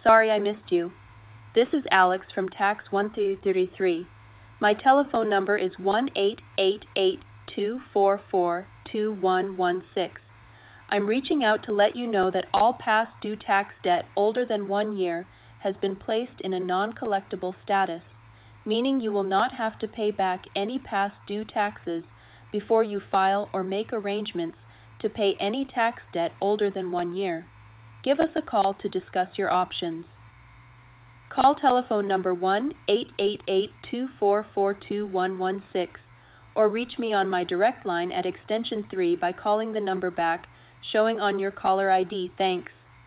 Sorry I missed you. This is Alex from Tax 1333. My telephone number is 1-888-244-2116. I'm reaching out to let you know that all past due tax debt older than 1 year has been placed in a non-collectible status, meaning you will not have to pay back any past due taxes before you file or make arrangements to pay any tax debt older than 1 year. Give us a call to discuss your options. Call telephone number 1-888-244-2116 or reach me on my direct line at extension 3 by calling the number back showing on your caller ID. Thanks.